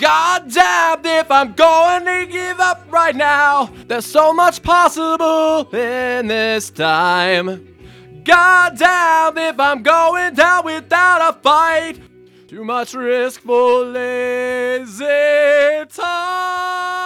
God damn if I'm going to give up right now. There's so much possible in this time. God damn if I'm going down without a fight. Too much risk for lazy time.